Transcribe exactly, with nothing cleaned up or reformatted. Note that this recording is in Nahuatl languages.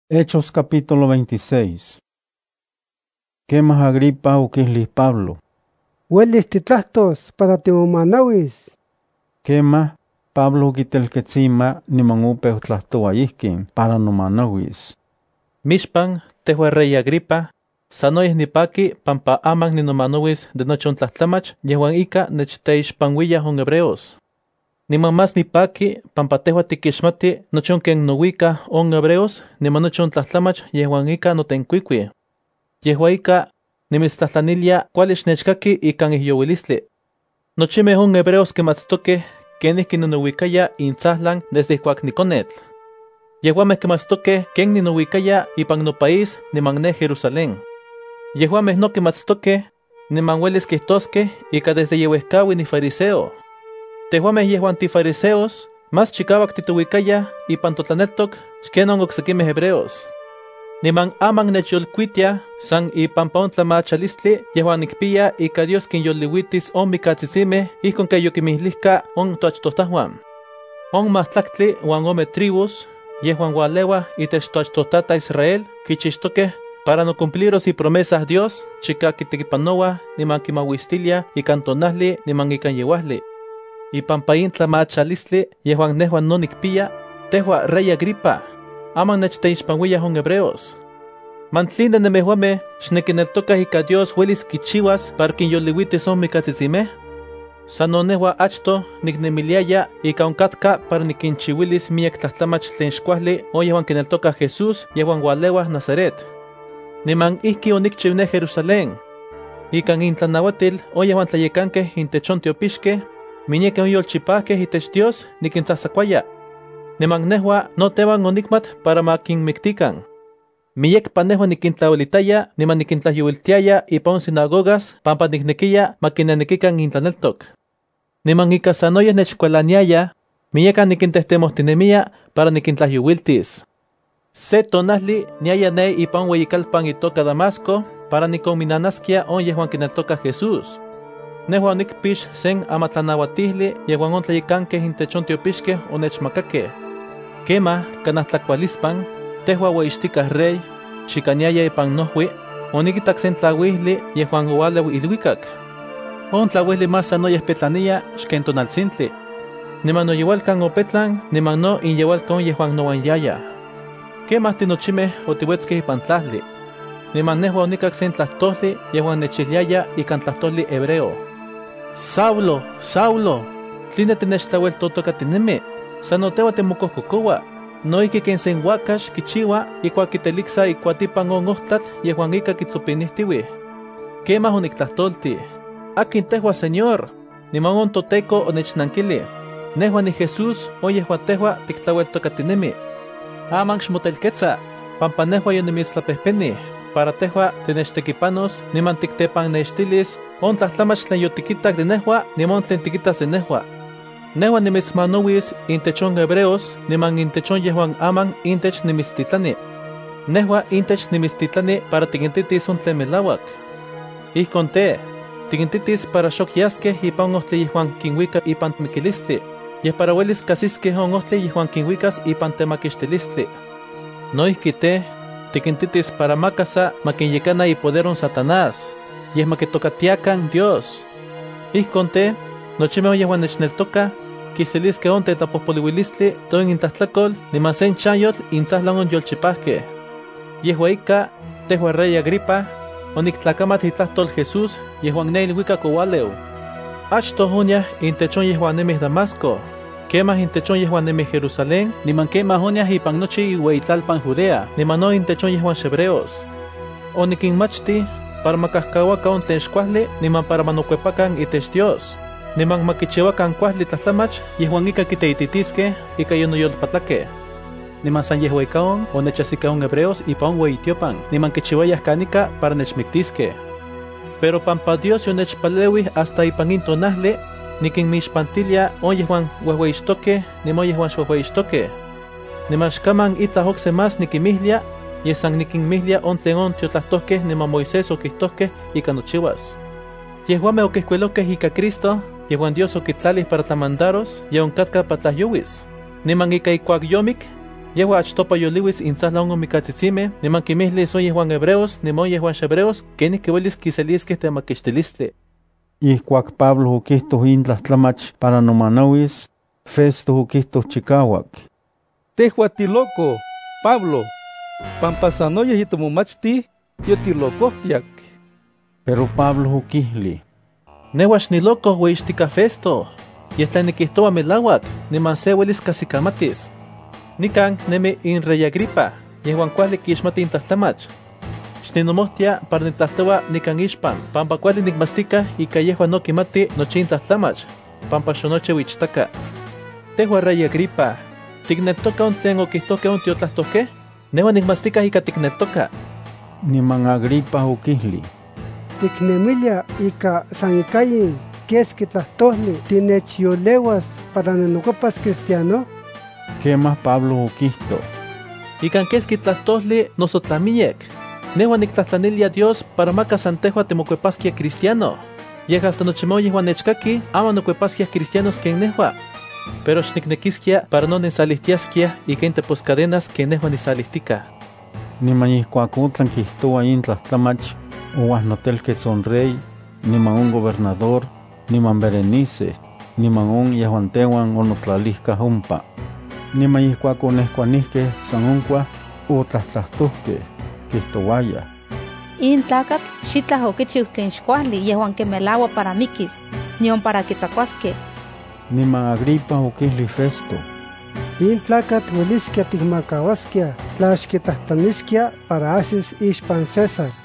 Hechos capítulo veintiséis. Quemah Agripa oquihli Pablo. Uelis titlahtos para timomanauis. Quemah Pablo oquitelquetzima niman opeu tlahtoua ihquin para nomanauis. Mixpan, tehua rey Agripa, sanoyeh nipaki pampa aman ninomanauis de nochon tlahtlamach yehuan ika nechteixpanhuiyah on hebreos. Niman mas nipaki pampa tehua tikixmati nochon ken nowika on hebreos niman nochon tlahtlamach yehuan ika notenkuikui. Yehua ika nimitztlahtlanilia kuali xnechkaki ikan ihyowilistli. Nochimeh on hebreos kimatstokeh kenihki ninowikaya intzahlan desde ihkuak nikonetl. Yehuameh kimatstokeh ken ninowikaya ipan nopaís niman ne Jerusalén. Yehuameh no kimatstokeh niman uelis kihtoskeh ika desde yewehkaui nifariseo. Tehuameh yehuan tifariseos mas chikawak titowikaya ipan totlaneltok xkenon oksekimeh hebreos. Niman aman nechyolkuitia san ipampa on tlamachalistli yehuan nikpia ika Dios kinyoliuitis on mikatzitsimeh ihkon ken yokimihlihka on toachtohtahuan. On mahtlaktli uan ome tribus yehuan ualewah itech toachtohtata Israel kichixtokeh para nocumpliros ipromesas Dios chika kitekipanowah niman kimauistiliah ikan tonahli niman ikan yewahli. Ipampa in tlamachalistli yehuan nehuan no nikpia, tehua rey Agripa, aman nechteixpanhuiyah on hebreos. Mantline nemehuameh xnekineltokah ika Dios uelis kichiuas para kinyoliuitis on mikatzitsimeh. Sano nehua achto niknemiliaya ika onkatka para nikinchiuilis miek tlahtlamach tlen xkuajli on yehuan kineltokah Jesús yehuan ualewah Nazaret. Niman ihki onikchiu ne Jerusalén. Ikan intlanauatil on yehuan tlayekankeh intech on tiopixkeh, miñekeh onyolchipahkeh itech Dios nikintzahtzakuaya. Niman nehua no tehuan onikmat para ma kinmiktikan. Miyekpa nehua nikintlauelitaya niman nikintlahyowiltiaya ipan on sinagogas pampa niknekiya ma kinenekikan intlaneltok. Niman ika sanoyeh nechkualaniaya, miyekan nikintehtemojtinemia para nikintlahyowiltis. Se tonahli niaya ne ipan ueyikalpan itoka Damasco para nikonminanaskia on yehuan kineltokah Jesús. Nehua onikpix sen amatlanauatihli yehuan on tlayekankeh intech on tiopixkeh onechmakakeh. Kemah kanah tlakualispan, tehua ueyixtikah rey, chikaniaya ipan nohui, onikitak sen tlauihli yehuan oualeu ilwikak. On tlauihli mas sanoyeh petlaniya xken tonaltzintli. Niman oyeualkan opetlan, niman no inyeualkan on yehuan noanyaya. Kemah tinochimeh otiuetzkeh ipan tlahli. Niman nehua onikak sen tlahtolli yehuan nechiliaya ikan tlahtolli hebreo. Saulo, Saulo, tline tinechtlaueltotokatinemi, sano teua timokohkokoua, noihki ken sen uakax kichiua ikuak kiteliksa ikuatipan on ohtlatl yehuan ika kitzopinihtiuih. Kemah oniktlahtolti: ¿Akin tehua, Señor? Niman on toteko onechnankili: Nehua ni Jesús on yehuan tehua tiktlaueltokatinemi. Aman xmotelketza, pampa nehua yonimitztlapehpenih, para tehua tinechtekipanos niman tiktepannextilis on tlahtlamach tlen yotikitak de nehua niman tlen tikitas de nehua. Nehua nimitzmanowis intech on hebreos niman intech on yehuan aman intech nimitztitlani. Nehua intech nimitztitlani para tikintitis on tlen melauak. Ihkon te, tikintitis para xok yaskeh ipan ohtli yehuan kinwika ipan mikilistli, yeh para uelis kasiskeh on ohtli yehuan kinwikas ipan temakixtilistli. Noihki te, tikintitis para makasa makinyekana ipoder on Satanás, yeh makitokatiakan Dios. Ihkon te, nochimeh on yehuan nechneltoka, kiseliskeh on tetlapohpoliuilistli toin intlahtlakol niman sen chanyotl intzahlan on yolchipahkeh. Yehua ika, tehua rey Agripa, oniktlakamat itlahtol Jesús yehuan ne ilwikak oualeu. Achtoh oniah intech on yehuan nemih Damasco, kemah intech on yehuan nemih Jerusalén, niman kemah oniah ipan nochi iueyitlalpan Judea, niman no intech on yehuan hebreos. Onikinmachti para makahkawaka on tlen xkuajli niman para manokuepakan itech Dios, niman makichiwakan kuajli tlahtlamach yehuan ika kiteititiskeh ika yonoyolpatlakeh. Niman san yehua ika on onechasika on hebreos ipan on ueyitiopan, niman kichiwayah kanika para nechmiktiskeh. Pero pampa Dios yonechpaleuih hasta ipan in tonahli, nikinmixpantilia on yehuan uehueyixtokeh niman yehuan xuehueyixtokeh. Niman xkaman itlah okse mas nikimihlia, yeh san nikinmihlia on tlen on tiotlahtohkeh niman Moisés okihtohkeh ika nochiuas. Yehuameh okihkuelokeh ika Cristo, yehuan Dios okitlalih para tlamandaros, ye onkatka pa tlahyowis. Niman ika ikuak yomik, Yehua achtopa yoliwis intzahla ongo mikatzitsime, niman kimihli son yehuan hebreos, nimon yehuan hebreos, kenih kiwelis kiseliskeh temakixtilistli. Ihkuak Pablo ukihtoh intlahtlamach para nomanawis, Festo ukihtoh chikawak: Tehua tiloko, Pablo, pampasanoyeh yitomomachti, yotilokohtiak. Pero Pablo ukihli: Nehuax niloko weixtika Festo, yeh tlen nikihtowa melawak, niman se welis kasikamatis. Nikan nemi in rey Agripa, yehuan kuali kixmati intlahtlamach. Xninomohtia para nitlahtowa nikan ixpan, pampa kuali nikmastika ika yehuan no kimati nochi intlahtlamach, pampa xonoche wichtaka. Tehua rey Agripa, tikneltoka on tlen okihtohkeh on tiotlahtohkeh? Nehuan nikmastika ika tikneltoka. Niman Agripa ukihli: Tiknemilia ika san ikayin keski tlahtoli tinechyolewas para ninokuepas cristiano? Kemah Pablo ukihto: Ikan keski tlahtoli noso tlamiyek. Nehuan niktlahtlanilia Dios para maka san tehua timokuepaskia cristiano. Yeh hasta nochimon yehuan nechkaki ama nokuepaskia cristianos ken nehua. Pero xniknekiskia para no nensalihtiaskia ika intepos cadenas ken nehua nisalihtika. Niman ihkuak otlan kihtowa intlahtlamach, owahnotelkeh on rey, niman on gobernador, niman Berenice, niman on yehuan tehuan onotlalihkah ompa. Niman ihkuak onehkuanihkeh san onkuah otlahtlahtokeh, kihtowayah: In tlakat xitlah okichiu tlen xkuali yehuan kemelaua para mikis, nion para kitzakuaskeh. Niman Agripa ukihli Festo: In tlakat weliskia tikmakawaskia tla xkitlahtlaniskia para asis ixpan César.